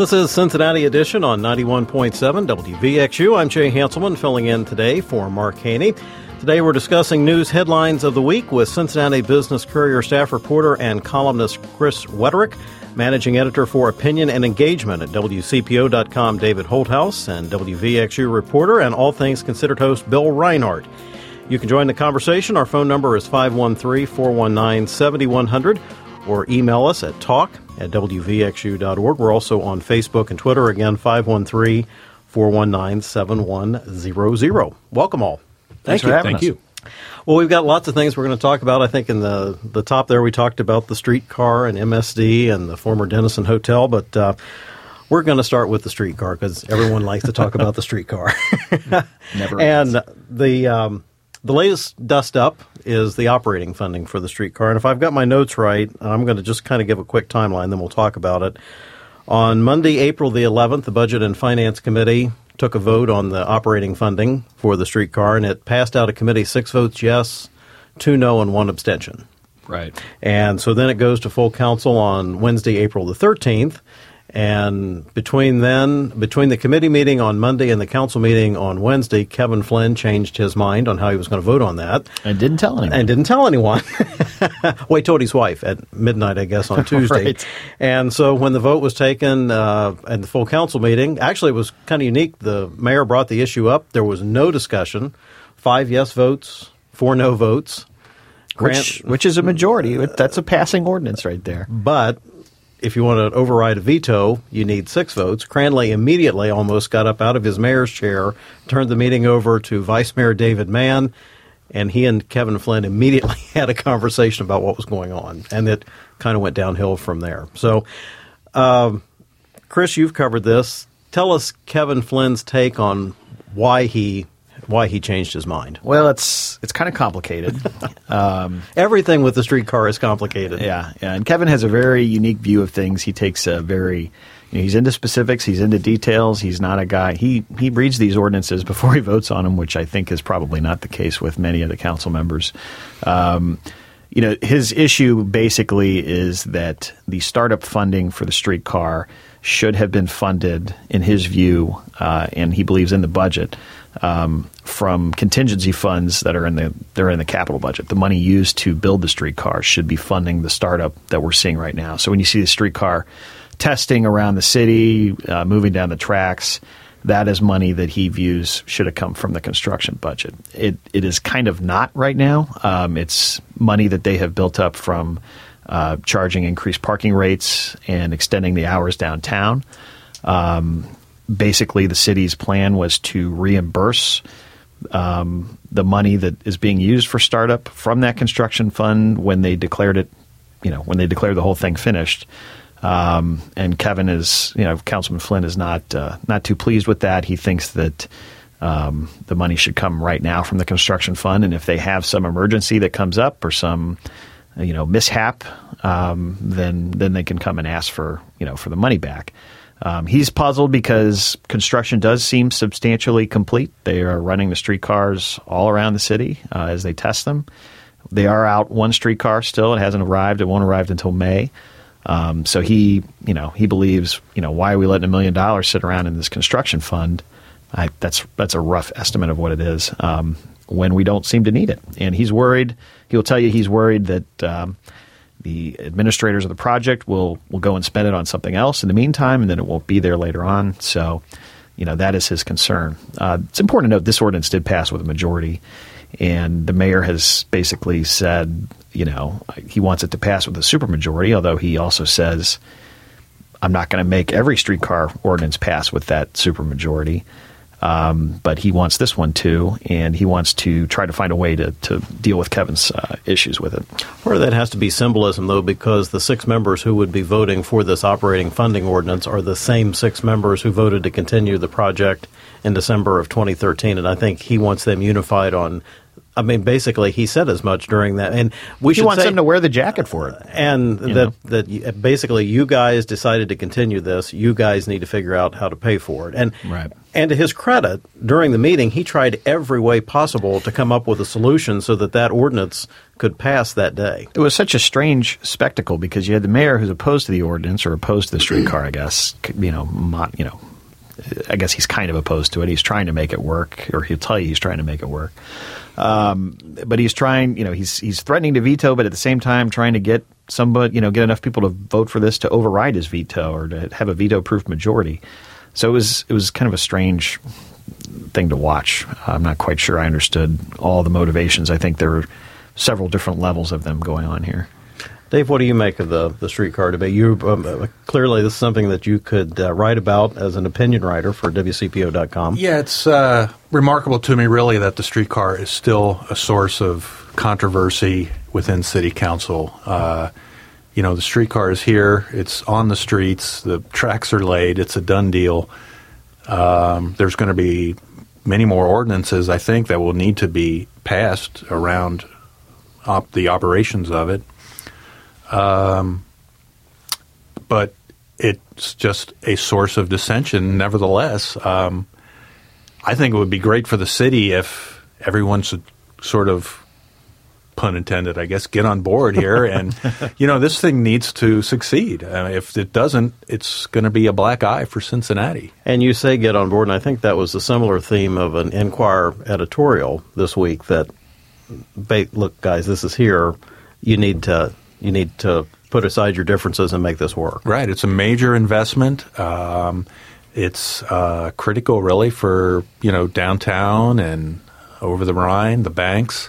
This is Cincinnati Edition on 91.7 WVXU. I'm Jay Hanselman filling in today for Mark Haney. Today we're discussing news headlines of the week with Cincinnati Business Courier staff reporter and columnist Chris Wetterick, managing editor for Opinion and Engagement at WCPO.com David Holthouse, and WVXU reporter and All Things Considered host Bill Reinhardt. You can join the conversation. Our phone number is 513-419-7100 or email us at talk@wvxu.org. We're also on Facebook and Twitter. Again, 513-419-7100. Welcome all. Thanks for having us. Thank you. Well, we've got lots of things we're going to talk about. I think in the top there we talked about the streetcar and MSD and the former Denison Hotel, but we're going to start with the streetcar because everyone likes to talk about the streetcar. Never and the latest dust up is the operating funding for the streetcar. And if I've got my notes right, I'm going to just kind of give a quick timeline, then we'll talk about it. On Monday, April the 11th, the Budget and Finance Committee took a vote on the operating funding for the streetcar, and it passed out of committee 6 votes yes, 2 no, and 1 abstention. Right. And so then it goes to full council on Wednesday, April the 13th. And between the committee meeting on Monday and the council meeting on Wednesday, Kevin Flynn changed his mind on how he was going to vote on that. And didn't tell anyone. Well, he told his wife at midnight, I guess, on Tuesday. Right. And so when the vote was taken at the full council meeting, actually it was kind of unique. The mayor brought the issue up. There was no discussion. 5 yes votes, 4 no votes. Which is a majority. That's a passing ordinance right there. But if you want to override a veto, you need 6 votes. Cranley immediately almost got up out of his mayor's chair, turned the meeting over to Vice Mayor David Mann, and he and Kevin Flynn immediately had a conversation about what was going on, and it kind of went downhill from there. So, Chris, you've covered this. Tell us Kevin Flynn's take on why he changed his mind. Well, it's kind of complicated. Everything with the streetcar is complicated. Yeah. And Kevin has a very unique view of things. He takes a very, he's into specifics. He's into details. He's not a guy. He reads these ordinances before he votes on them, which I think is probably not the case with many of the council members. His issue basically is that the startup funding for the streetcar should have been funded, in his view, and he believes in the budget, from contingency funds that are in the capital budget. The money used to build the streetcar should be funding the startup that we're seeing right now. So when you see the streetcar testing around the city, moving down the tracks, that is money that he views should have come from the construction budget. It is kind of not right now. It's money that they have built up from charging increased parking rates and extending the hours downtown. Basically, the city's plan was to reimburse the money that is being used for startup from that construction fund when they declared it, when they declared the whole thing finished. And Kevin is, Councilman Flynn is not too pleased with that. He thinks that the money should come right now from the construction fund, and if they have some emergency that comes up or some mishap, then they can come and ask for the money back. He's puzzled because construction does seem substantially complete. They are running the streetcars all around the city as they test them. They are out one streetcar still. It hasn't arrived. It won't arrive until May. So he believes, why are we letting $1 million sit around in this construction fund? That's a rough estimate of what it is when we don't seem to need it. And he's worried. He'll tell you he's worried that the administrators of the project will go and spend it on something else in the meantime, and then it won't be there later on. So, that is his concern. It's important to note this ordinance did pass with a majority, and the mayor has basically said, he wants it to pass with a supermajority, although he also says, I'm not going to make every streetcar ordinance pass with that supermajority. But he wants this one too, and he wants to try to find a way to deal with Kevin's issues with it. Or that has to be symbolism, though, because the 6 members who would be voting for this operating funding ordinance are the same 6 members who voted to continue the project in December of 2013, and I think he wants them unified on I mean, basically, he said as much during that, and he wants them to wear the jacket for it, and that basically you guys decided to continue this. You guys need to figure out how to pay for it, and And to his credit, during the meeting, he tried every way possible to come up with a solution so that ordinance could pass that day. It was such a strange spectacle because you had the mayor who's opposed to the ordinance or opposed to the streetcar. I guess I guess he's kind of opposed to it. He's trying to make it work, or he'll tell you he's trying to make it work. But he's trying, he's threatening to veto, but at the same time trying to get somebody, get enough people to vote for this to override his veto or to have a veto-proof majority. So it was kind of a strange thing to watch. I'm not quite sure I understood all the motivations. I think there were several different levels of them going on here. Dave, what do you make of the streetcar debate? You clearly, this is something that you could write about as an opinion writer for WCPO.com. Yeah, it's remarkable to me, really, that the streetcar is still a source of controversy within City Council. The streetcar is here. It's on the streets. The tracks are laid. It's a done deal. There's going to be many more ordinances, I think, that will need to be passed around the operations of it. But it's just a source of dissension. Nevertheless, I think it would be great for the city if everyone should sort of, pun intended, I guess, get on board here. And, this thing needs to succeed. If it doesn't, it's going to be a black eye for Cincinnati. And you say get on board, and I think that was a similar theme of an Enquirer editorial this week that, look, guys, this is here. You need to put aside your differences and make this work. Right. It's a major investment. It's critical, really, for, downtown and over the Rhine, the banks.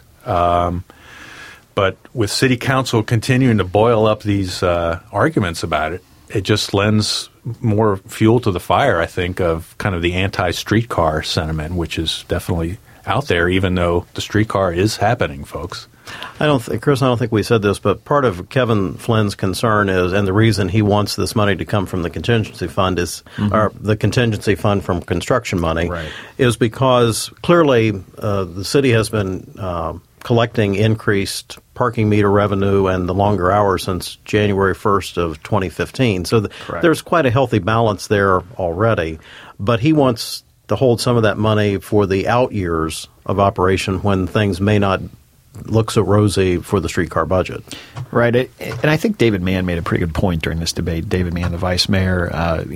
But with City Council continuing to boil up these arguments about it, it just lends more fuel to the fire, I think, of kind of the anti-streetcar sentiment, which is definitely out there, even though the streetcar is happening, folks. Chris, I don't think we said this, but part of Kevin Flynn's concern is, and the reason he wants this money to come from the contingency fund is, or the contingency fund from construction money, is because clearly the city has been collecting increased parking meter revenue and the longer hours since January 1st of 2015. So there's quite a healthy balance there already, but he wants to hold some of that money for the out years of operation when things may not look so rosy for the streetcar budget. Right. And I think David Mann made a pretty good point during this debate. David Mann, the vice mayor,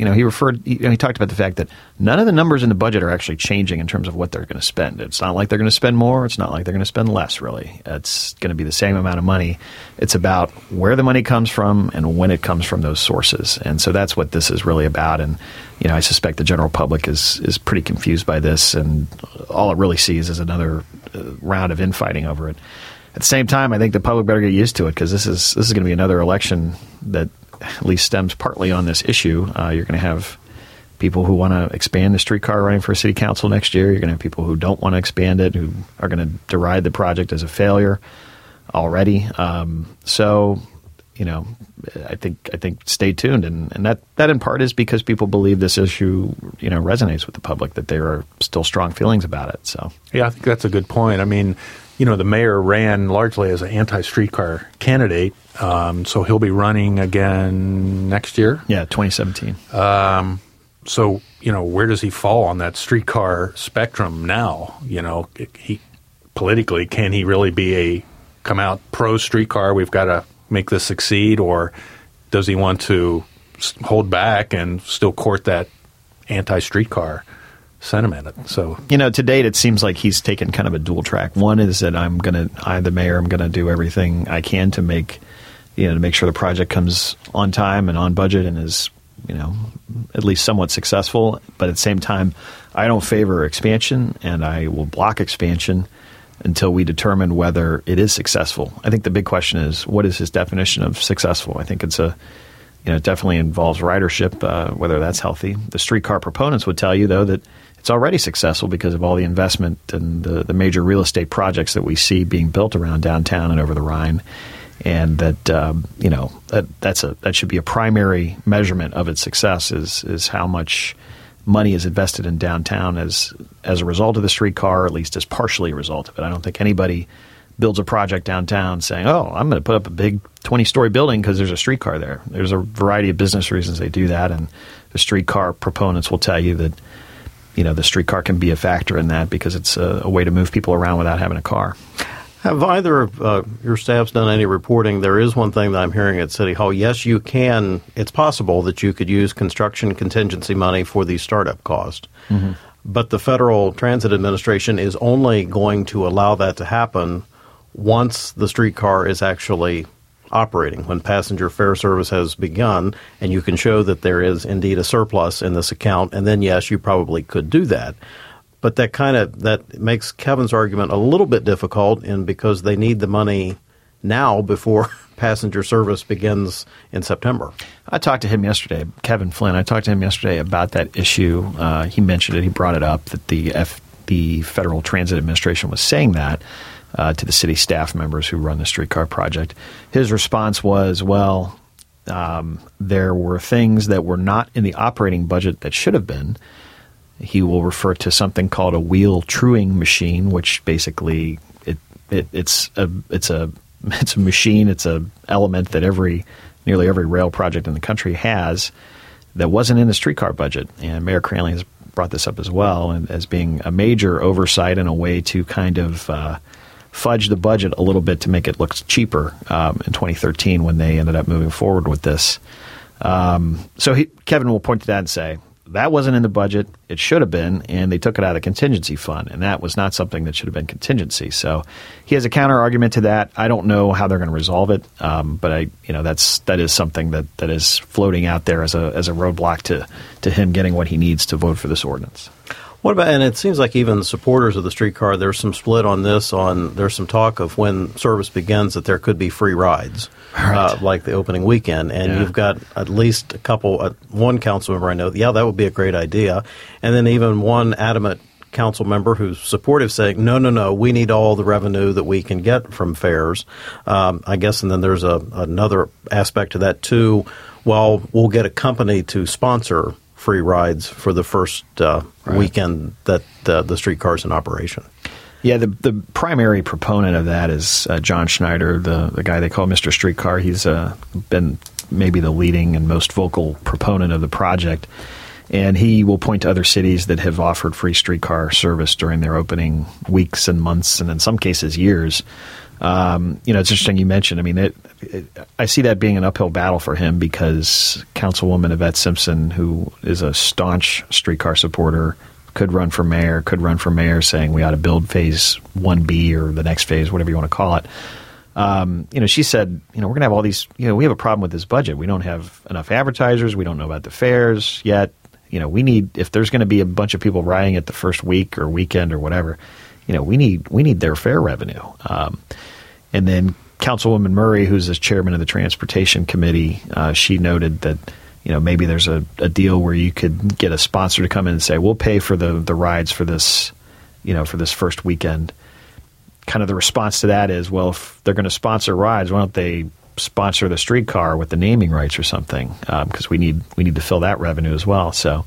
he talked about the fact that none of the numbers in the budget are actually changing in terms of what they're going to spend. It's not like they're going to spend more. It's not like they're going to spend less, really. It's going to be the same amount of money. It's about where the money comes from and when it comes from those sources. And so that's what this is really about. And, I suspect the general public is pretty confused by this, and all it really sees is another round of infighting over it. At the same time, I think the public better get used to it because this is going to be another election that at least stems partly on this issue. You're going to have people who want to expand the streetcar running for city council next year. You're going to have people who don't want to expand it, who are going to deride the project as a failure already. I think stay tuned, and that in part is because people believe this issue, resonates with the public, that there are still strong feelings about it. So yeah, I think that's a good point. I mean, the mayor ran largely as an anti-streetcar candidate, so he'll be running again next year. Yeah, 2017. So where does he fall on that streetcar spectrum now? He politically, can he really come out pro streetcar? We've got to make this succeed, or does he want to hold back and still court that anti-streetcar sentiment? So, to date, it seems like he's taken kind of a dual track. One is that the mayor, I'm going to do everything I can to make sure the project comes on time and on budget and is, at least somewhat successful. But at the same time, I don't favor expansion, and I will block expansion until we determine whether it is successful. I think the big question is, what is his definition of successful? I think it definitely involves ridership, whether that's healthy. The streetcar proponents would tell you, though, that it's already successful because of all the investment and the major real estate projects that we see being built around downtown and over the Rhine, and that that should be a primary measurement of its success is how much money is invested in downtown as a result of the streetcar, or at least as partially a result of it. I don't think anybody builds a project downtown saying, oh, I'm going to put up a big 20-story building because there's a streetcar there. There's a variety of business reasons they do that, and the streetcar proponents will tell you that, the streetcar can be a factor in that because it's a way to move people around without having a car. Have either of your staffs done any reporting? There is one thing that I'm hearing at City Hall. Yes, you can. It's possible that you could use construction contingency money for the startup cost. Mm-hmm. But the Federal Transit Administration is only going to allow that to happen once the streetcar is actually operating, when passenger fare service has begun, and you can show that there is indeed a surplus in this account, and then, yes, you probably could do that. But that makes Kevin's argument a little bit difficult, because they need the money now before passenger service begins in September. I talked to him yesterday, Kevin Flynn. I talked to him yesterday about that issue. He mentioned it. He brought it up that the Federal Transit Administration was saying that to the city staff members who run the streetcar project. His response was, well, there were things that were not in the operating budget that should have been. He will refer to something called a wheel truing machine, which basically it's a machine. It's a element that nearly every rail project in the country has that wasn't in the streetcar budget. And Mayor Cranley has brought this up as well, and as being a major oversight and a way to kind of fudge the budget a little bit to make it look cheaper in 2013 when they ended up moving forward with this. So Kevin will point to that and say, that wasn't in the budget. It should have been, and they took it out of the contingency fund, and that was not something that should have been contingency. So he has a counter argument to that. I don't know how they're going to resolve it, but that is something that is floating out there as a roadblock to him getting what he needs to vote for this ordinance. What about, and it seems like even supporters of the streetcar, there's some split on this. There's some talk of when service begins that there could be free rides, right, like the opening weekend. And You've got at least one council member I know, that would be a great idea. And then even one adamant council member who's supportive saying, no, we need all the revenue that we can get from fares. I guess, and then there's another aspect to that too. Well, we'll get a company to sponsor free rides for the first weekend that the streetcar's in operation. Yeah, the primary proponent of that is John Schneider, the guy they call Mr. Streetcar. He's been maybe the leading and most vocal proponent of the project. And he will point to other cities that have offered free streetcar service during their opening weeks and months, and in some cases years. It's interesting you mentioned. I mean, I see that being an uphill battle for him because Councilwoman Yvette Simpson, who is a staunch streetcar supporter, could run for mayor saying we ought to build phase 1B or the next phase, whatever you want to call it. She said, we're going to have all these, we have a problem with this budget. We don't have enough advertisers. We don't know about the fares yet. We need, if there's going to be a bunch of people riding it the first week or weekend or whatever, we need their fare revenue. And then Councilwoman Murray, who's the chairman of the Transportation Committee, she noted that, maybe there's a deal where you could get a sponsor to come in and say, we'll pay for the rides for this, for this first weekend. Kind of the response to that is, well, if they're going to sponsor rides, why don't they sponsor the streetcar with the naming rights or something? Because we need to fill that revenue as well. So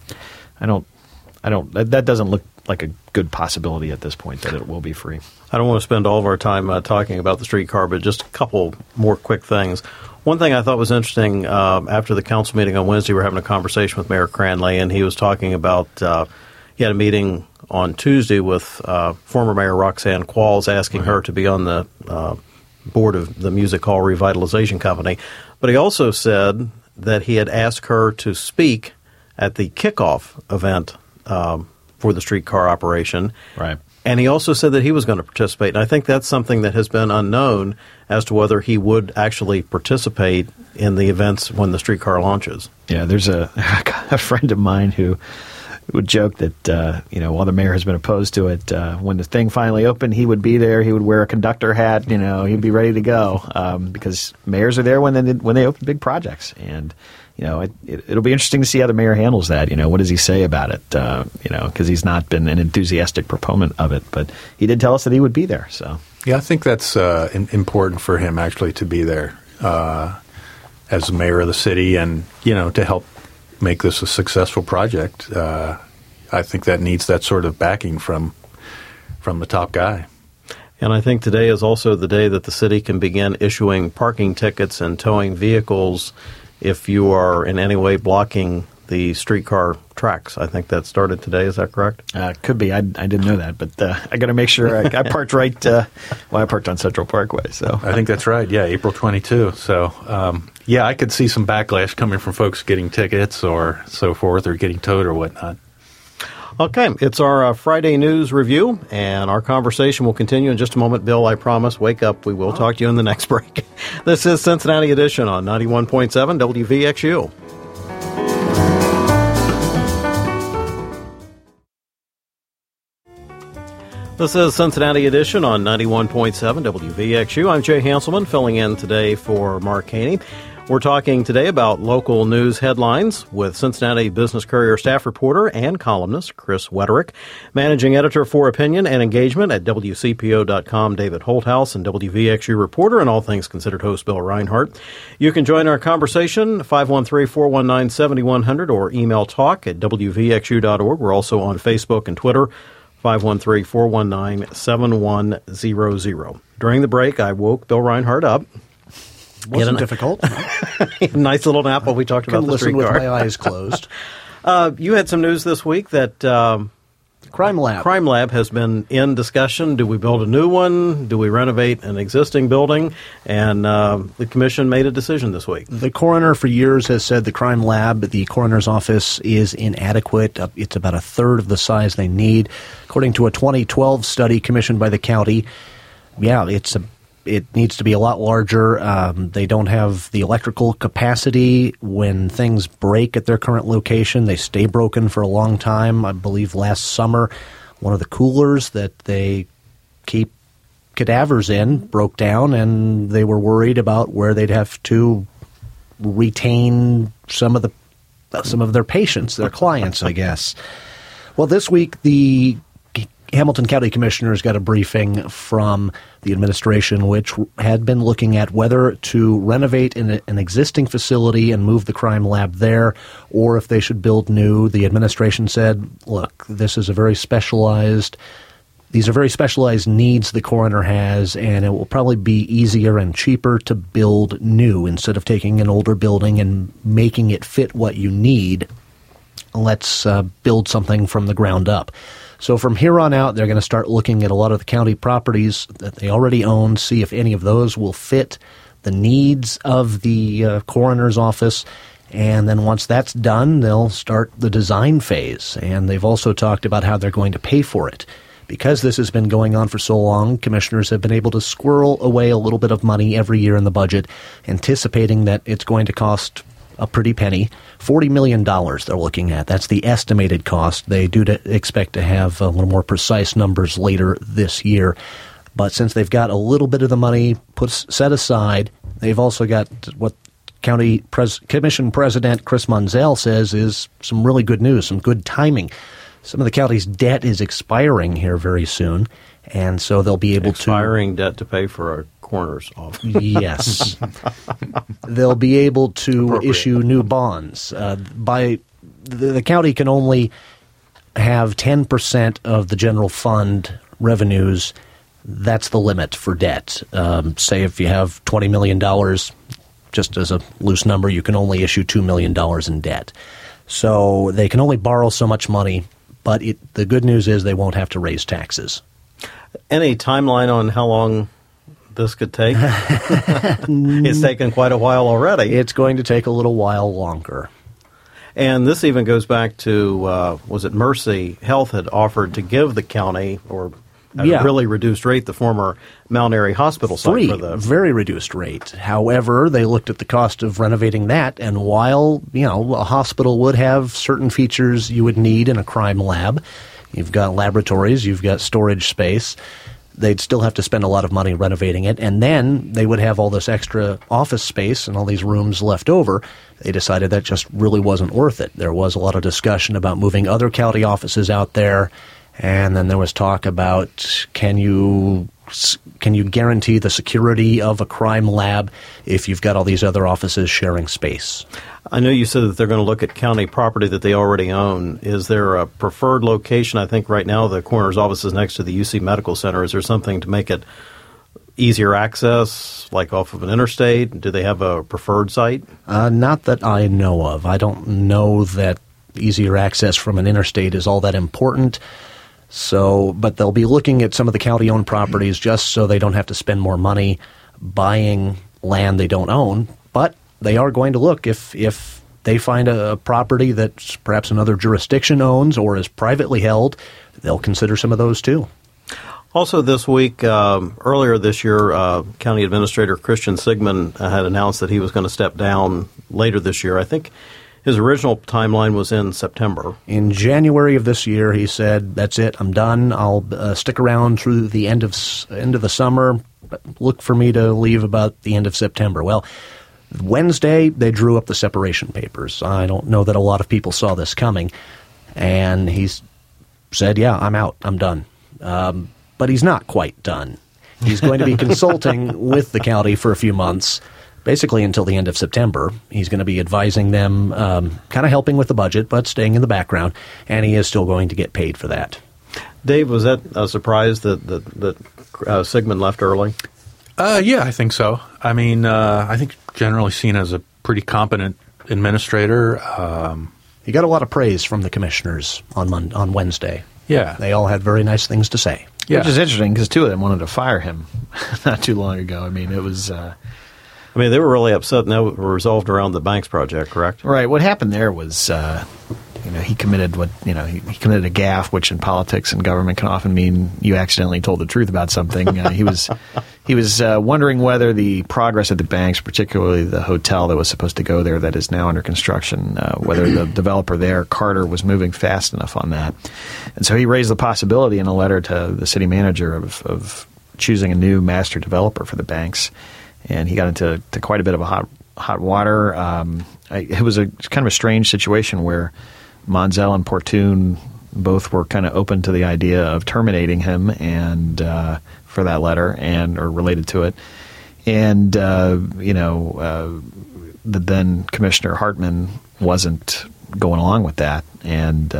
that doesn't look like a good possibility at this point that it will be free. I don't want to spend all of our time talking about the streetcar, but just a couple more quick things. One thing I thought was interesting, after the council meeting on Wednesday, we were having a conversation with Mayor Cranley, and he was talking about he had a meeting on Tuesday with former Mayor Roxanne Qualls, asking her to be on the board of the Music Hall Revitalization Company. But he also said that he had asked her to speak at the kickoff event for the streetcar operation. Right. And he also said that he was going to participate. And I think that's something that has been unknown as to whether he would actually participate in the events when the streetcar launches. Yeah, there's a friend of mine who would joke that, while the mayor has been opposed to it, when the thing finally opened, he would be there. He would wear a conductor hat. He'd be ready to go because mayors are there when they open big projects. And it'll be interesting to see how the mayor handles that. What does he say about it? Because he's not been an enthusiastic proponent of it, but he did tell us that he would be there. So yeah, I think that's important for him actually to be there as the mayor of the city, and to help make this a successful project. I think that needs that sort of backing from the top guy. And I think today is also the day that the city can begin issuing parking tickets and towing vehicles if you are in any way blocking the streetcar tracks. I think that started today. Is that correct? Could be. I didn't know that, but I got to make sure. I parked right. I parked on Central Parkway. So I think that's right. Yeah, April 22. So I could see some backlash coming from folks getting tickets or so forth, or getting towed or whatnot. Okay, it's our Friday news review, and our conversation will continue in just a moment. Bill, I promise, wake up. We will talk to you in the next break. This is Cincinnati Edition on 91.7 WVXU. This is Cincinnati Edition on 91.7 WVXU. I'm Jay Hanselman, filling in today for Mark Haney. We're talking today about local news headlines with Cincinnati Business Courier staff reporter and columnist Chris Wetterick, managing editor for opinion and engagement at WCPO.com, David Holthouse, and WVXU reporter and All Things Considered host Bill Reinhart. You can join our conversation, 513-419-7100, or email talk at WVXU.org. We're also on Facebook and Twitter, 513-419-7100. During the break, I woke Bill Reinhart up. Wasn't difficult. Nice little nap while we talked about the streetcar. Listen with my eyes closed. You had some news this week that Crime Lab has been in discussion. Do we build a new one? Do we renovate an existing building? And the commission made a decision this week. The coroner for years has said the Crime Lab, the coroner's office, is inadequate. It's about a third of the size they need. According to a 2012 study commissioned by the county, it needs to be a lot larger. They don't have the electrical capacity. When things break at their current location, they stay broken for a long time. I believe last summer, one of the coolers that they keep cadavers in broke down, and they were worried about where they'd have to retain some of their patients, their clients, I guess. Well, this week, the Hamilton County Commissioners got a briefing from the administration, which had been looking at whether to renovate an existing facility and move the crime lab there, or if they should build new. The administration said, look, these are very specialized needs the coroner has, and it will probably be easier and cheaper to build new instead of taking an older building and making it fit what you need. Let's build something from the ground up. So from here on out, they're going to start looking at a lot of the county properties that they already own, see if any of those will fit the needs of the coroner's office. And then once that's done, they'll start the design phase. And they've also talked about how they're going to pay for it. Because this has been going on for so long, commissioners have been able to squirrel away a little bit of money every year in the budget, anticipating that it's going to cost a pretty penny. $40 million they're looking at. That's the estimated cost. They do expect to have a little more precise numbers later this year. But since they've got a little bit of the money set aside, they've also got what County Commission President Chris Munzel says is some really good news, some good timing. Some of the county's debt is expiring here very soon, and so they'll be able expiring debt to pay for a coroner's office. Yes. They'll be able to issue new bonds. The county can only have 10% of the general fund revenues. That's the limit for debt. Say if you have $20 million, just as a loose number, you can only issue $2 million in debt. So they can only borrow so much money, but the good news is they won't have to raise taxes. Any timeline on how long this could take? It's taken quite a while already. It's going to take a little while longer. And this even goes back to, was it Mercy Health had offered to give the county, or at a really reduced rate, the former Mount Airy Hospital site for the very reduced rate. However, they looked at the cost of renovating that, and while a hospital would have certain features you would need in a crime lab, you've got laboratories, you've got storage space, they'd still have to spend a lot of money renovating it, and then they would have all this extra office space and all these rooms left over. They decided that just really wasn't worth it. There was a lot of discussion about moving other county offices out there, and then there was talk about, can you can you guarantee the security of a crime lab if you've got all these other offices sharing space? I know you said that they're going to look at county property that they already own. Is there a preferred location? I think right now the coroner's office is next to the UC Medical Center. Is there something to make it easier access, like off of an interstate? Do they have a preferred site? Not that I know of. I don't know that easier access from an interstate is all that important. So, but they'll be looking at some of the county-owned properties just so they don't have to spend more money buying land they don't own. But they are going to look if they find a property that perhaps another jurisdiction owns or is privately held, they'll consider some of those too. Also this week, earlier this year, County Administrator Christian Sigmund had announced that he was going to step down later this year. I think his original timeline was in September. In January of this year, he said, "That's it. I'm done. I'll stick around through the end of the summer. Look for me to leave about the end of September." Well, Wednesday they drew up the separation papers. I don't know that a lot of people saw this coming, and he said, "Yeah, I'm out. I'm done." But he's not quite done. He's going to be consulting with the county for a few months. Basically until the end of September. He's going to be advising them, kind of helping with the budget, but staying in the background, and he is still going to get paid for that. Dave, was that a surprise that Sigmund left early? Yeah, I think so. I mean, I think generally seen as a pretty competent administrator. He got a lot of praise from the commissioners on Wednesday. Yeah. They all had very nice things to say. Yeah. Which is interesting because two of them wanted to fire him not too long ago. I mean, it was... I mean, they were really upset, and that was resolved around the Banks project, correct? Right. What happened there was, he committed he committed a gaffe, which in politics and government can often mean you accidentally told the truth about something. He was wondering whether the progress at the Banks, particularly the hotel that was supposed to go there that is now under construction, whether the developer there, Carter, was moving fast enough on that. And so he raised the possibility in a letter to the city manager of choosing a new master developer for the Banks. And he got into quite a bit of a hot water. It was kind of a strange situation where Monzel and Portune both were kind of open to the idea of terminating him and for that letter or related to it. And the then Commissioner Hartman wasn't going along with that, and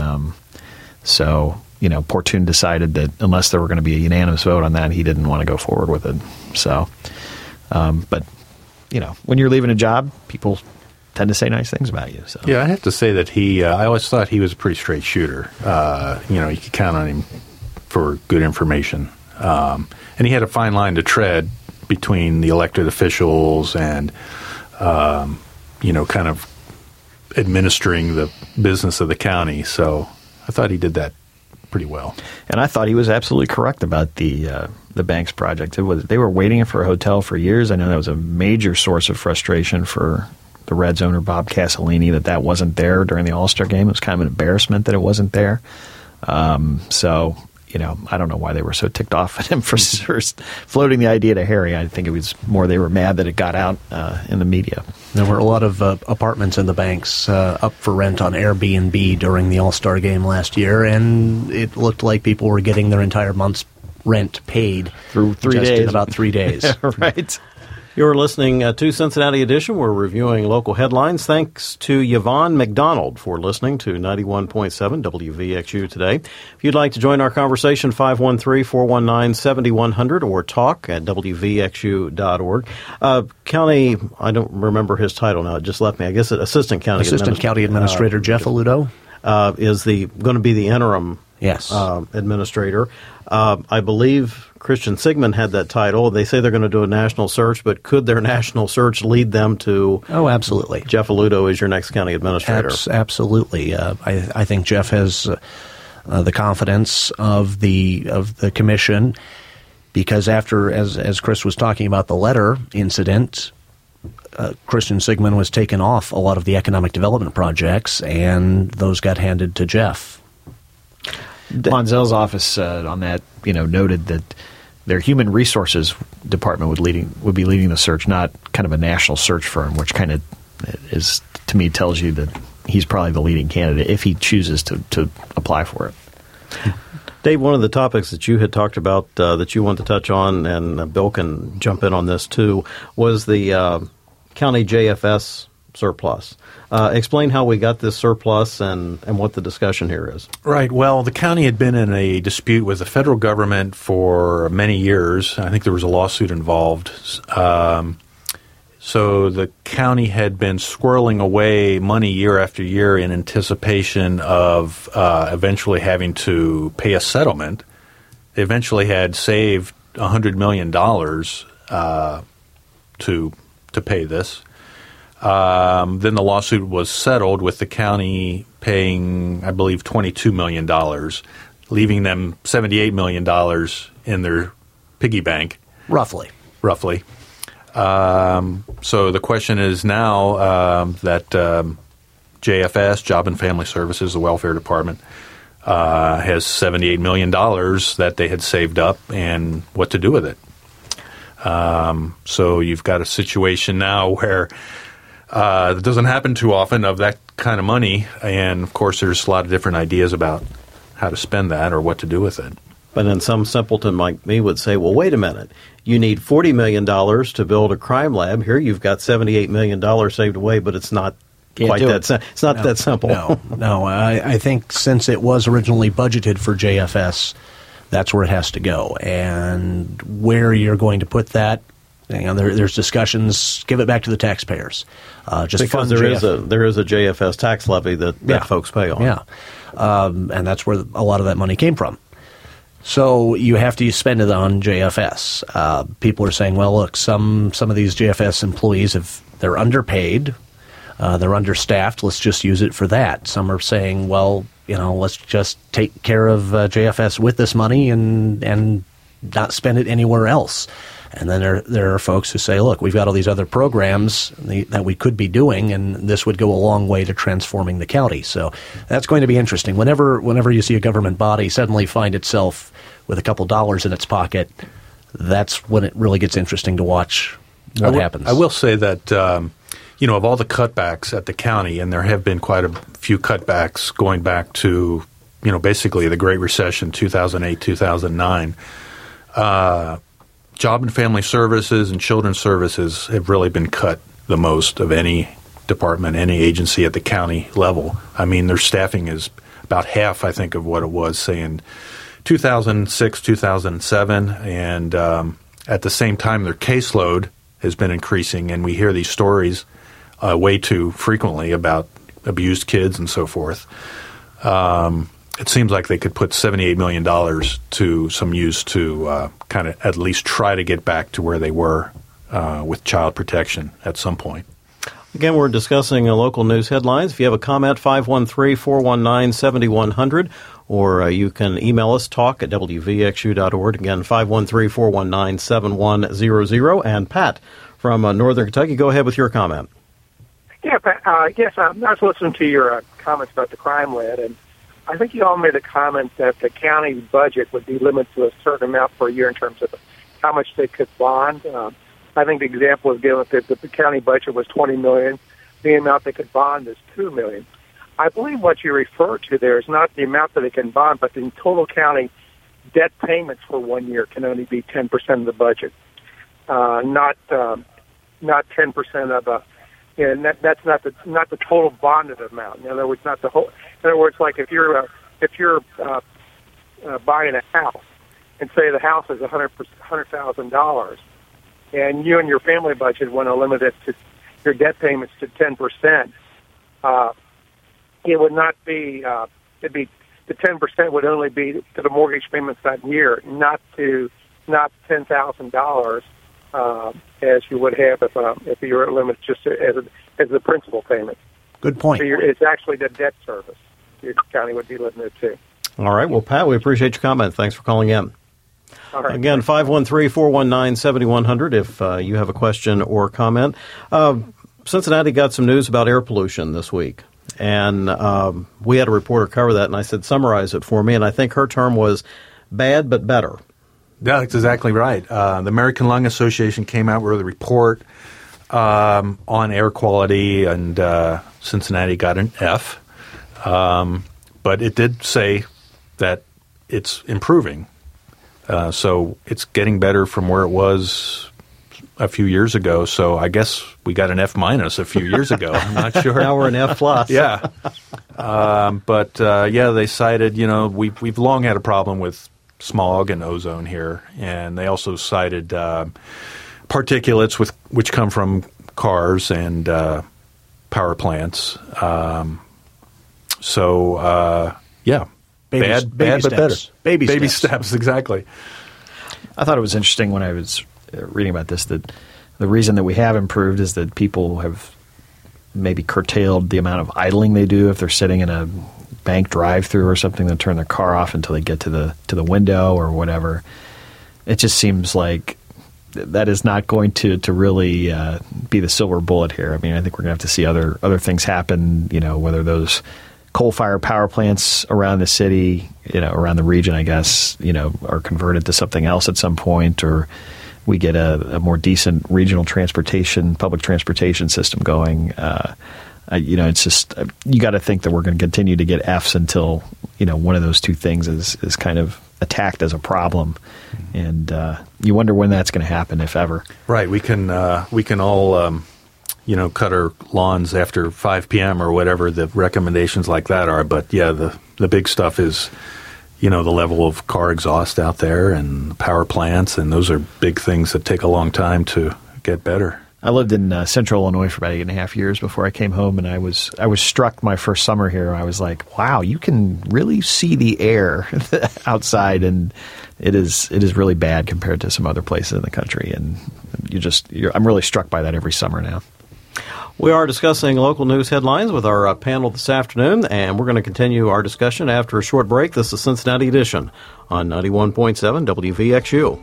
so Portune decided that unless there were going to be a unanimous vote on that, he didn't want to go forward with it. So. But, when you're leaving a job, people tend to say nice things about you. So. Yeah, I have to say that I always thought he was a pretty straight shooter. You could count on him for good information. And he had a fine line to tread between the elected officials and, kind of administering the business of the county. So I thought he did that pretty well. And I thought he was absolutely correct about the Banks project. They were waiting for a hotel for years. I know that was a major source of frustration for the Reds owner, Bob Castellini, that wasn't there during the All-Star game. It was kind of an embarrassment that it wasn't there. So, I don't know why they were so ticked off at him for floating the idea to Harry. I think it was more they were mad that it got out in the media. There were a lot of apartments in the Banks up for rent on Airbnb during the All-Star game last year, and it looked like people were getting their entire month's rent paid through 3 days. Just in about 3 days. Right. You're listening to Cincinnati Edition. We're reviewing local headlines. Thanks to Yvonne McDonald for listening to 91.7 WVXU today. If you'd like to join our conversation, 513-419-7100 or talk at WVXU.org. County, I don't remember his title now. It just left me. I guess Assistant County Administrator Jeff Aludo is going to be the interim administrator. I believe Christian Sigmund had that title. They say they're going to do a national search, but could their national search lead them to? Oh, absolutely. Jeff Aludo is your next county administrator. Absolutely. I think Jeff has the confidence of the commission because after, as Chris was talking about the letter incident, Christian Sigmund was taken off a lot of the economic development projects, and those got handed to Jeff. Monzel's office on that, noted that their human resources department would be leading the search, not kind of a national search firm, which kind of is, to me, tells you that he's probably the leading candidate if he chooses to apply for it. Dave, one of the topics that you had talked about that you want to touch on, and Bill can jump in on this too, was the county JFS surplus. Explain how we got this surplus and what the discussion here is. Right. Well, the county had been in a dispute with the federal government for many years. I think there was a lawsuit involved. So the county had been squirreling away money year after year in anticipation of eventually having to pay a settlement. They eventually had saved $100 million to pay this. Then the lawsuit was settled with the county paying, I believe, $22 million, leaving them $78 million in their piggy bank. Roughly. So the question is now that JFS, Job and Family Services, the Welfare Department, has $78 million that they had saved up and what to do with it. So you've got a situation now where it doesn't happen too often of that kind of money, and of course there's a lot of different ideas about how to spend that or what to do with it. But then some simpleton like me would say, well, wait a minute. You need $40 million to build a crime lab. Here you've got $78 million saved away, but it's not quite that it's not that simple. No. I think since it was originally budgeted for JFS, that's where it has to go. And where you're going to put that, there's discussions. Give it back to the taxpayers. Just because there is a JFS tax levy that folks pay on. Yeah, and that's where a lot of that money came from. So you have to spend it on JFS. People are saying, well, look, some of these JFS employees, they're underpaid, they're understaffed. Let's just use it for that. Some are saying, well, let's just take care of JFS with this money and not spend it anywhere else. And then there are folks who say, look, we've got all these other programs that we could be doing, and this would go a long way to transforming the county. So that's going to be interesting. Whenever you see a government body suddenly find itself with a couple dollars in its pocket, that's when it really gets interesting to watch what happens. I will say that, of all the cutbacks at the county, and there have been quite a few cutbacks going back to, basically the Great Recession, 2008, 2009, Job and Family Services and Children's Services have really been cut the most of any department, any agency at the county level. I mean, their staffing is about half, I think, of what it was, say, in 2006, 2007. And at the same time, their caseload has been increasing, and we hear these stories way too frequently about abused kids and so forth. It seems like they could put $78 million to some use to kind of at least try to get back to where they were with child protection at some point. Again, we're discussing local news headlines. If you have a comment, 513-419-7100, or you can email us, talk@wvxu.org. Again, 513-419-7100. And Pat from Northern Kentucky, go ahead with your comment. Yeah, yes, I was listening to your comments about the crime lab, and I think you all made a comment that the county's budget would be limited to a certain amount per year in terms of how much they could bond. I think the example was given that the county budget was $20 million. The amount they could bond is $2 million. I believe what you refer to there is not the amount that they can bond, but the total county debt payments for 1 year can only be 10% of the budget, not 10% of and that's not the total bonded amount. In other words, not the whole. In other words, like if you're buying a house, and say the house is $100,000, and you and your family budget want to limit it to your debt payments to 10%, it would not be. It'd be the 10% would only be to the mortgage payments that year, not $10,000. As you would have if you were limited just as the principal payment. Good point. So it's actually the debt service your county would be limited to. All right. Well, Pat, we appreciate your comment. Thanks for calling in. All right. Again, 513-419-7100 if you have a question or comment. Cincinnati got some news about air pollution this week, and we had a reporter cover that, and I said, summarize it for me, and I think her term was bad but better. Yeah, that's exactly right. The American Lung Association came out with a report on air quality, and Cincinnati got an F. But it did say that it's improving. So it's getting better from where it was a few years ago. So I guess we got an F- a few years ago. I'm not sure. Now we're an F+. Yeah. They cited, we've long had a problem with smog and ozone here. And they also cited particulates which come from cars and power plants. Baby bad but steps. better. Baby steps, exactly. I thought it was interesting when I was reading about this that the reason that we have improved is that people have maybe curtailed the amount of idling they do if they're sitting in a bank drive-through or something. They'll turn their car off until they get to the window or whatever. It just seems like that is not going to really be the silver bullet here. I mean, I think we're going to have to see other things happen. Whether those coal-fired power plants around the city, around the region, I guess, are converted to something else at some point, or we get a more decent regional public transportation system going. It's just you got to think that we're going to continue to get Fs until one of those two things is kind of attacked as a problem, and you wonder when that's going to happen, if ever. Right. We can all cut our lawns after 5 p.m. or whatever the recommendations like that are. But yeah, the big stuff is, the level of car exhaust out there and power plants, and those are big things that take a long time to get better. I lived in Central Illinois for about 8.5 years before I came home, and I was struck my first summer here. I was like, wow, you can really see the air outside, and it is really bad compared to some other places in the country. And I'm really struck by that every summer now. We are discussing local news headlines with our panel this afternoon, and we're going to continue our discussion after a short break. This is Cincinnati Edition on 91.7 WVXU.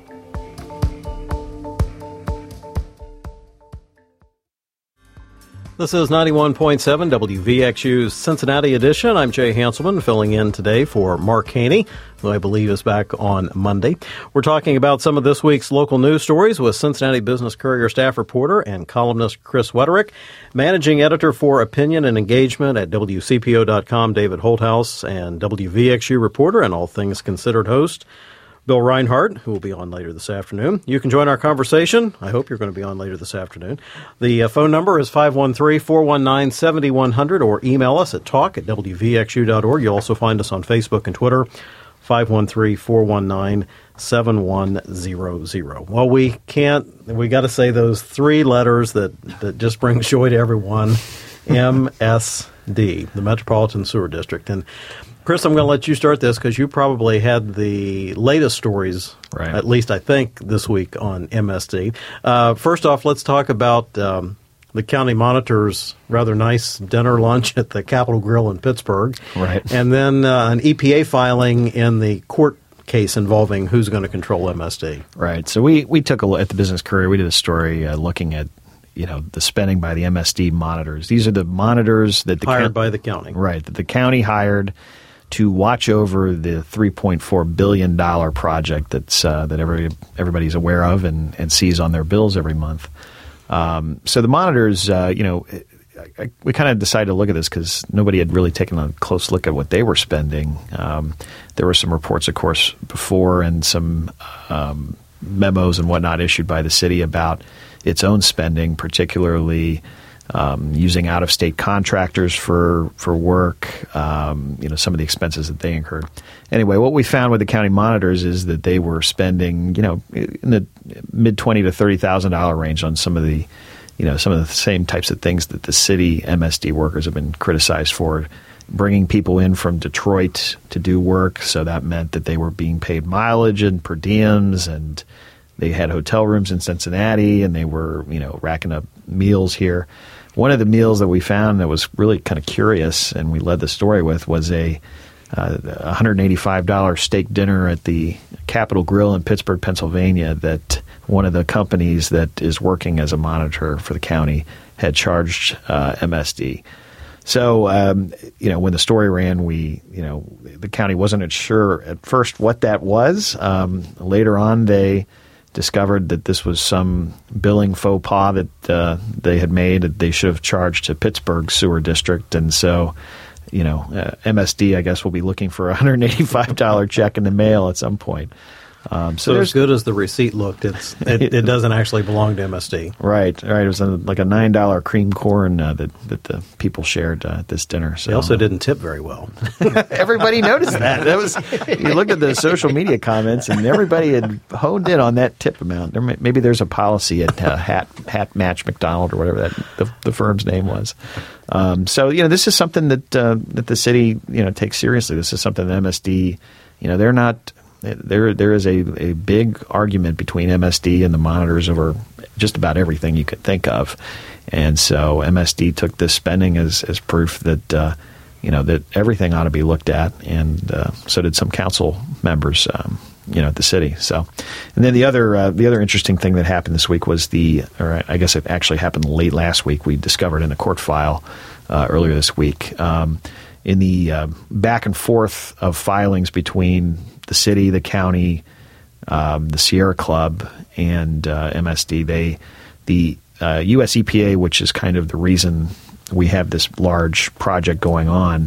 This is 91.7 WVXU's Cincinnati Edition. I'm Jay Hanselman, filling in today for Mark Haney, who I believe is back on Monday. We're talking about some of this week's local news stories with Cincinnati Business Courier staff reporter and columnist Chris Wetterick, managing editor for Opinion and Engagement at WCPO.com, David Holthouse, and WVXU reporter and All Things Considered host, Bill Reinhardt, who will be on later this afternoon. You can join our conversation. I hope you're going to be on later this afternoon. The phone number is 513-419-7100, or email us at talk@wvxu.org. You'll also find us on Facebook and Twitter, 513-419-7100. Well, we got to say those three letters that just bring joy to everyone, MSD, the Metropolitan Sewer District. And Chris, I'm going to let you start this because you probably had the latest stories, right, at least I think, this week on MSD. First off, let's talk about the county monitor's rather nice dinner lunch at the Capitol Grill in Pittsburgh. Right. And then an EPA filing in the court case involving who's going to control MSD. Right. So we took a look at the Business Courier. We did a story looking at the spending by the MSD monitors. These are the monitors that hired by the county. Right, that the county hired to watch over the $3.4 billion project that everybody's aware of and sees on their bills every month. So the monitors, we kind of decided to look at this because nobody had really taken a close look at what they were spending. There were some reports, of course, before and some memos and whatnot issued by the city about its own spending, particularly using out-of-state contractors for work, some of the expenses that they incurred. Anyway, what we found with the county monitors is that they were spending, in the mid-$20,000 to $30,000 range on some of the same types of things that the city MSD workers have been criticized for, bringing people in from Detroit to do work. So that meant that they were being paid mileage and per diems, and they had hotel rooms in Cincinnati, and they were, racking up meals here. One of the meals that we found that was really kind of curious, and we led the story with, was a $185 steak dinner at the Capitol Grill in Pittsburgh, Pennsylvania, that one of the companies that is working as a monitor for the county had charged MSD. So, when the story ran, the county wasn't sure at first what that was. Later on, they discovered that this was some billing faux pas that they had made, that they should have charged to Pittsburgh Sewer District. And so, MSD, I guess, will be looking for a $185 check in the mail at some point. So as good as the receipt looked, it doesn't actually belong to MSD. Right. It was like a $9 cream corn that the people shared at this dinner. So they also didn't tip very well. Everybody noticed that. You looked at the social media comments, and everybody had honed in on that tip amount. Maybe there's a policy at Hat Match McDonald or whatever the firm's name was. So this is something that the city takes seriously. This is something that MSD they're not. There is a big argument between MSD and the monitors over just about everything you could think of, and so MSD took this spending as proof that that everything ought to be looked at, and so did some council members at the city. So, and then the other interesting thing that happened this week was or I guess it actually happened late last week. We discovered in a court file earlier this week in the back and forth of filings between the city, the county, the Sierra Club, and MSD. The U.S. EPA, which is kind of the reason we have this large project going on,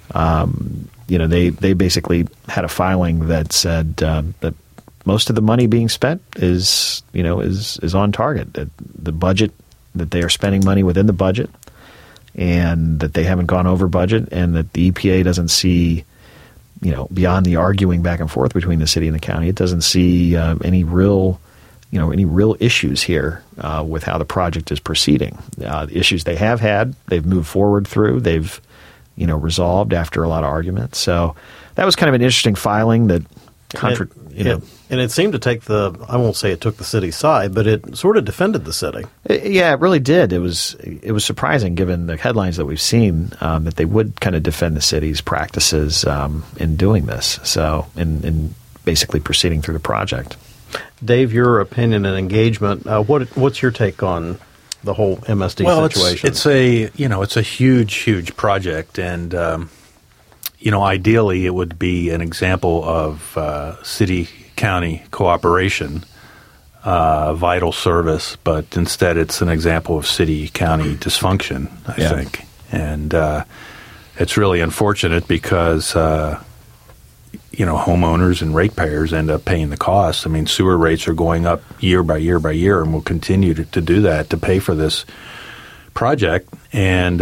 they basically had a filing that said that most of the money being spent is on target. That the budget, that they are spending money within the budget, and that they haven't gone over budget, and that the EPA doesn't see, beyond the arguing back and forth between the city and the county, it doesn't see any real issues here with how the project is proceeding. The issues they have had, they've moved forward through, they've resolved after a lot of arguments. So that was kind of an interesting filing that and it seemed to take I won't say it took the city's side, but it sort of defended the city. Yeah, it really did. It was surprising, given the headlines that we've seen, that they would kind of defend the city's practices in doing this. So in basically proceeding through the project. Dave, your opinion and engagement. What's your take on the whole MSD situation? It's a huge project, and ideally it would be an example of city-county cooperation, vital service, but instead it's an example of city-county dysfunction, I think. And it's really unfortunate because, homeowners and ratepayers end up paying the costs. I mean, sewer rates are going up year by year by year, and will continue to do that to pay for this project. And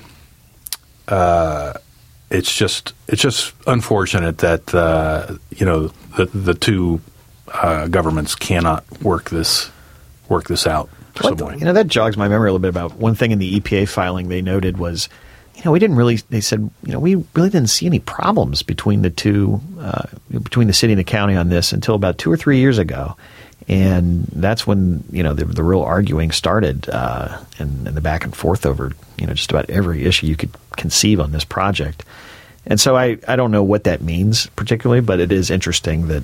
it's just unfortunate that the two governments cannot work this out some way. That jogs my memory a little bit about one thing in the EPA filing they noted was, we didn't really. They said, we really didn't see any problems between the two, between the city and the county on this until about 2 or 3 years ago. And that's when, the real arguing started and the back and forth over, just about every issue you could conceive on this project. And so I don't know what that means particularly, but it is interesting that,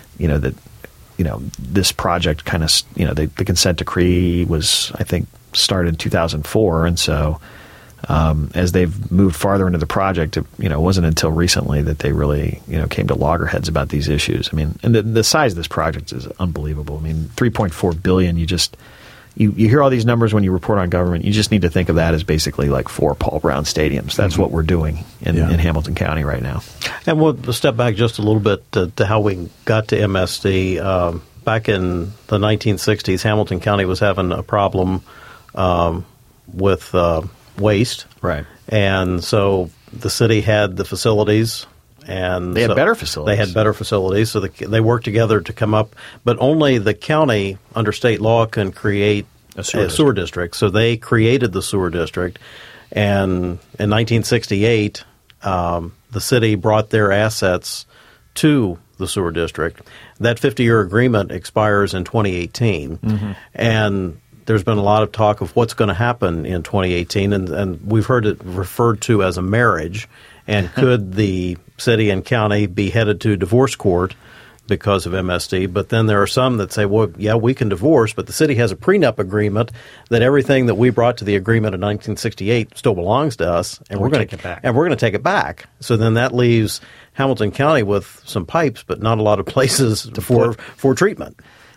this project kind of, the consent decree was, I think, started in 2004. And so as they've moved farther into the project, it wasn't until recently that they really, came to loggerheads about these issues. I mean, and the size of this project is unbelievable. I mean, $3.4 billion. You hear all these numbers when you report on government. You just need to think of that as basically like 4 Paul Brown stadiums. That's what we're doing in Hamilton County right now. And we'll step back just a little bit to how we got to MSD. Back in the 1960s, Hamilton County was having a problem with waste. Right. And so the city had the facilities. And they had better facilities. They had better facilities, so they worked together to come up. But only the county, under state law, can create a sewer district. So they created the sewer district. And in 1968, the city brought their assets to the sewer district. That 50-year agreement expires in 2018. Mm-hmm. And there's been a lot of talk of what's going to happen in 2018. And we've heard it referred to as a marriage. And could the city and county be headed to divorce court because of MSD? But then there are some that say, well, yeah, we can divorce, but the city has a prenup agreement that everything that we brought to the agreement in 1968 still belongs to us, and we're going to take it back. And we're going to take it back. So then that leaves Hamilton County with some pipes, but not a lot of places for treatment.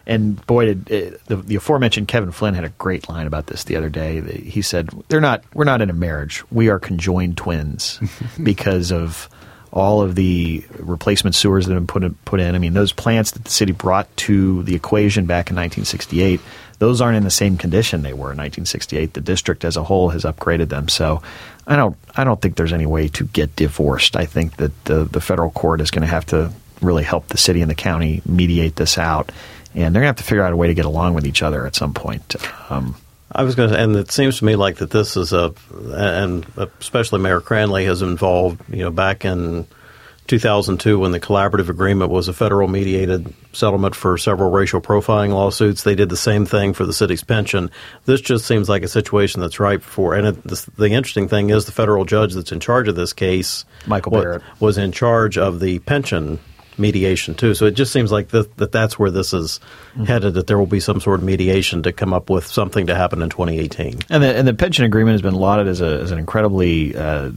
And boy, the aforementioned Kevin Flynn had a great line about this the other day. He said, we're not in a marriage. We are conjoined twins because of all of the replacement sewers that have been put in. I mean, those plants that the city brought to the equation back in 1968, those aren't in the same condition they were in 1968. The district as a whole has upgraded them. So I don't think there's any way to get divorced. I think that the federal court is going to have to really help the city and the county mediate this out. And they're going to have to figure out a way to get along with each other at some point. I was going to, and it seems to me like that this is and especially Mayor Cranley has involved, back in 2002 when the collaborative agreement was a federal mediated settlement for several racial profiling lawsuits. They did the same thing for the city's pension. This just seems like a situation that's ripe for, and the interesting thing is the federal judge that's in charge of this case, Michael Barrett, was in charge of the pension mediation too. So it just seems like that's where this is headed, that there will be some sort of mediation to come up with something to happen in 2018. And the pension agreement has been lauded as an incredibly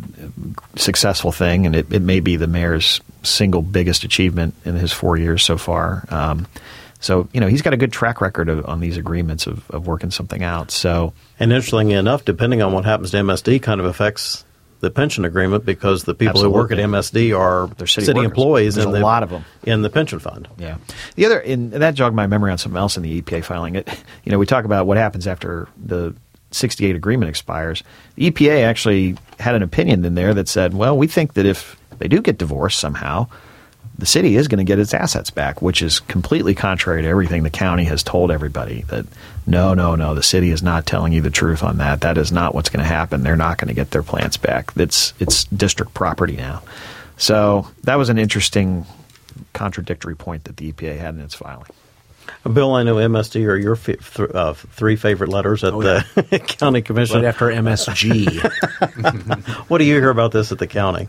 successful thing, and it may be the mayor's single biggest achievement in his 4 years so far. So he's got a good track record on these agreements of working something out. So, and interestingly enough, depending on what happens to MSD, kind of affects the pension agreement, because the people who work at MSD are city employees. There's a lot of them in the pension fund. Yeah. The other, and that jogged my memory on something else in the EPA filing. We talk about what happens after the 68 agreement expires. The EPA actually had an opinion in there that said, well, we think that if they do get divorced somehow, the city is going to get its assets back, which is completely contrary to everything the county has told everybody, that no, the city is not telling you the truth on that. That is not what's going to happen. They're not going to get their plants back. It's district property now. So that was an interesting contradictory point that the EPA had in its filing. Bill, I know MSD are your three favorite letters at the county commission. Right after MSG. What do you hear about this at the county?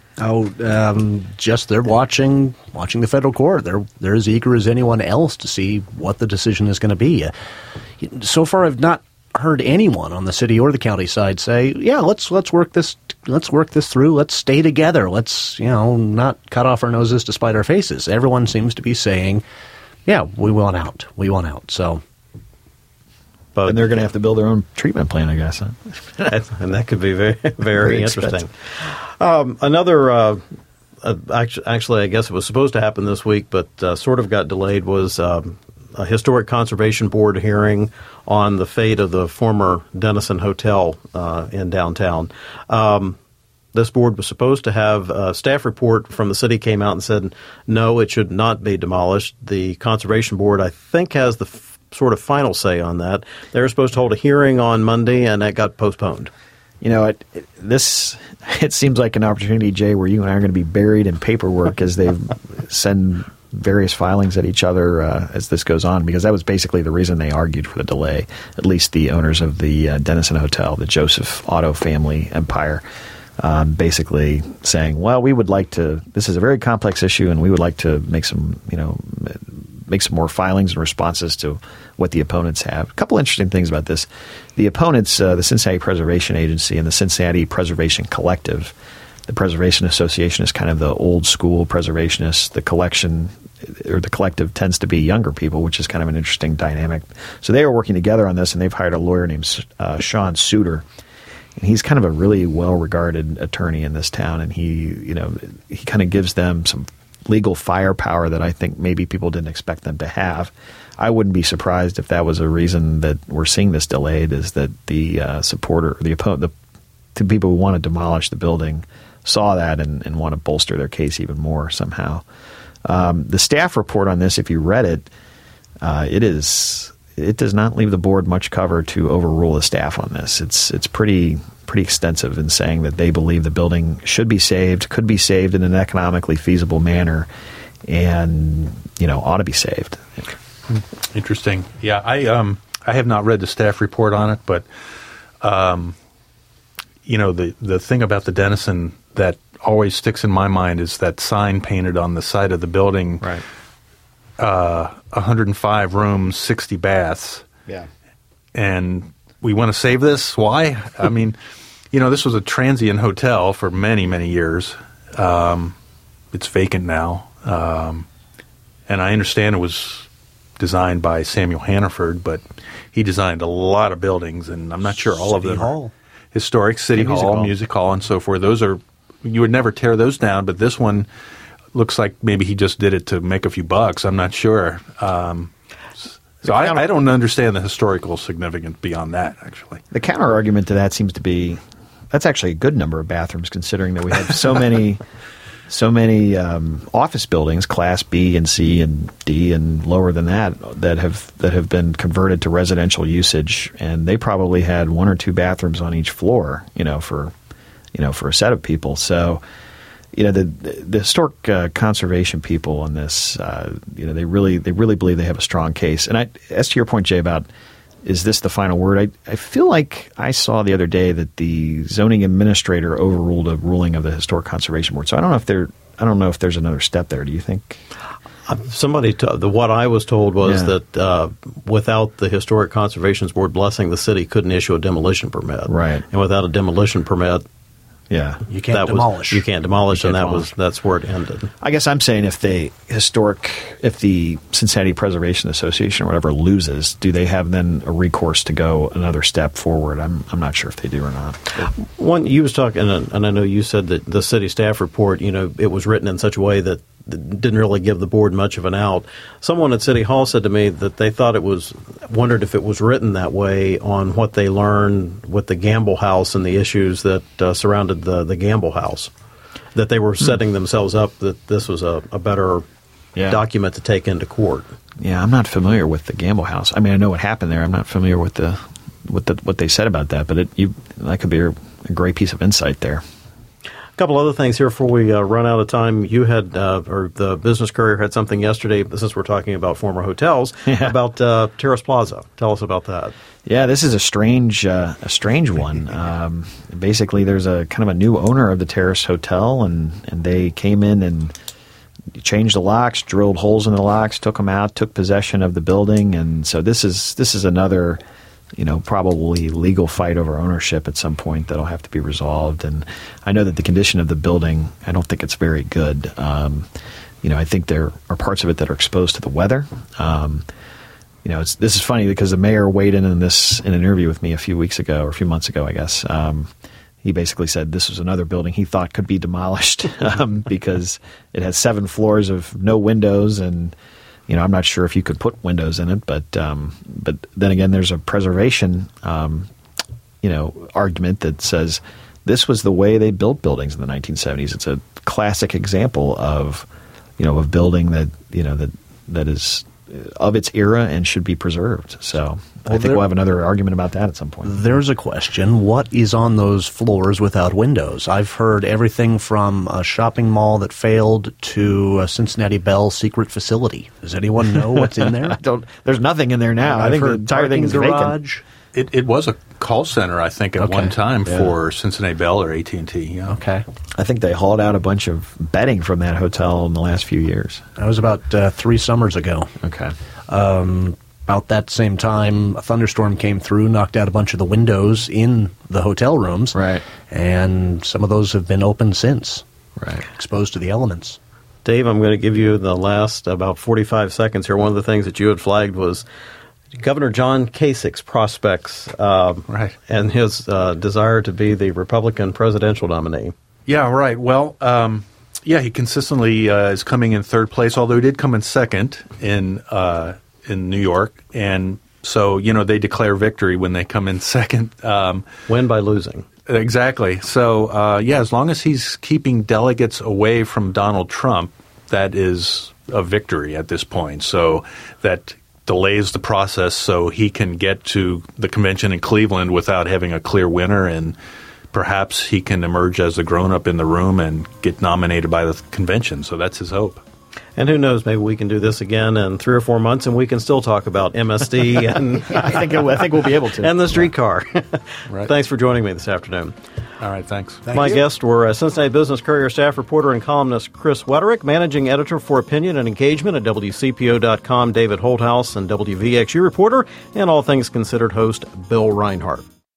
Just they're watching the federal court. They're as eager as anyone else to see what the decision is going to be. So far, I've not heard anyone on the city or the county side say, "Yeah, let's work this through. Let's stay together. Let's not cut off our noses to spite our faces." Everyone seems to be saying, yeah, we want out. We want out. So, but they're going to have to build their own treatment plant, I guess. Huh? And that could be very, very interesting. Another, actually, I guess it was supposed to happen this week, but sort of got delayed, was a Historic Conservation Board hearing on the fate of the former Denison Hotel in downtown. This board was supposed to have a staff report from the city came out and said, no, it should not be demolished. The Conservation Board, I think, has the sort of final say on that. They were supposed to hold a hearing on Monday, and that got postponed. It seems like an opportunity, Jay, where you and I are going to be buried in paperwork as they send various filings at each other as this goes on, because that was basically the reason they argued for the delay, at least the owners of the Denison Hotel, the Joseph Otto family empire. Basically saying, well, we would like to, this is a very complex issue, and we would like to make some more filings and responses to what the opponents have. A couple interesting things about this. The opponents, the Cincinnati Preservation Agency and the Cincinnati Preservation Collective. The Preservation Association is kind of the old school preservationists. The collection, or the collective, tends to be younger people, which is kind of an interesting dynamic. So they are working together on this, and they've hired a lawyer named Sean Suter. And he's kind of a really well-regarded attorney in this town, and he kind of gives them some legal firepower that I think maybe people didn't expect them to have. I wouldn't be surprised if that was a reason that we're seeing this delayed, is that the the people who want to demolish the building saw that and want to bolster their case even more somehow. The staff report on this, if you read it, it does not leave the board much cover to overrule the staff on this. It's pretty extensive in saying that they believe the building should be saved, could be saved in an economically feasible manner, and ought to be saved. Interesting. Yeah, I have not read the staff report on it, but the thing about the Denison that always sticks in my mind is that sign painted on the side of the building. Right. 105 rooms, 60 baths. Yeah. And we want to save this. Why? I mean, this was a transient hotel for many, many years. It's vacant now. And I understand it was designed by Samuel Hannaford, but he designed a lot of buildings, and I'm not sure all of them Hall. are historic. City Hall, Music Hall, and so forth. Those are, you would never tear those down, but this one looks like maybe he just did it to make a few bucks. I'm not sure. So I don't understand the historical significance beyond that, actually. The counter argument to that seems to be that's actually a good number of bathrooms, considering that we have so many office buildings, Class B and C and D and lower than that have been converted to residential usage, and they probably had one or two bathrooms on each floor, for a set of people. So, the historic conservation people on this, they really believe they have a strong case. And as to your point, Jay, about is this the final word? I feel like I saw the other day that the zoning administrator overruled a ruling of the Historic Conservation Board. So I don't know if there's another step there. Do you think? What I was told was that without the Historic Conservation Board blessing, the city couldn't issue a demolition permit. Right. And without a demolition permit, you can't demolish. You can't demolish, and that's where it ended. I guess I'm saying if the Cincinnati Preservation Association or whatever loses, do they have then a recourse to go another step forward? I'm not sure if they do or not. One, you was talking, and I know you said that the city staff report, it was written in such a way that didn't really give the board much of an out. Someone at City Hall said to me that they wondered if it was written that way on what they learned with the Gamble House and the issues that surrounded the Gamble House, that they were setting themselves up that this was a better document to take into court. Yeah, I'm not familiar with the Gamble House. I mean, I know what happened there. I'm not familiar with what they said about that, but that could be a great piece of insight there. A couple other things here before we run out of time. You had, or the Business Courier had something yesterday, since we're talking about former hotels, about Terrace Plaza. Tell us about that. Yeah, this is a strange one. Basically, there's a kind of a new owner of the Terrace Hotel, and they came in and changed the locks, drilled holes in the locks, took them out, took possession of the building, and so this is another probably legal fight over ownership at some point that'll have to be resolved. And I know that the condition of the building, I don't think it's very good. I think there are parts of it that are exposed to the weather. This is funny because the mayor weighed in an interview with me a few months ago, I guess. He basically said this was another building he thought could be demolished because it has 7 floors of no windows, and I'm not sure if you could put windows in it, but then again, there's a preservation, argument that says this was the way they built buildings in the 1970s. It's a classic example of, a building that is of its era and should be preserved. So I think we'll have another argument about that at some point. There's a question. What is on those floors without windows? I've heard everything from a shopping mall that failed to a Cincinnati Bell secret facility. Does anyone know what's in there? There's nothing in there now. I think the entire thing is garage. vacant. It was a call center, I think, at one time for Cincinnati Bell or AT&T. Yeah. Okay. I think they hauled out a bunch of bedding from that hotel in the last few years. That was about 3 summers ago. Okay. About that same time, a thunderstorm came through, knocked out a bunch of the windows in the hotel rooms. Right. And some of those have been opened since. Right. Exposed to the elements. Dave, I'm going to give you the last about 45 seconds here. One of the things that you had flagged was Governor John Kasich's prospects and his desire to be the Republican presidential nominee. Yeah, right. Well, he consistently is coming in third place, although he did come in second in New York. And so, they declare victory when they come in second. Win by losing. Exactly. So, as long as he's keeping delegates away from Donald Trump, that is a victory at this point. So that delays the process so he can get to the convention in Cleveland without having a clear winner, and perhaps he can emerge as the grown-up in the room and get nominated by the convention. So that's his hope. And who knows, maybe we can do this again in 3 or 4 months, and we can still talk about MSD. And I think we'll be able to. And the streetcar. Right. Thanks for joining me this afternoon. All right, thanks. My guests were Cincinnati Business Courier staff reporter and columnist Chris Wetterick, managing editor for opinion and engagement at WCPO.com, David Holthouse, and WVXU reporter and All Things Considered host Bill Reinhart.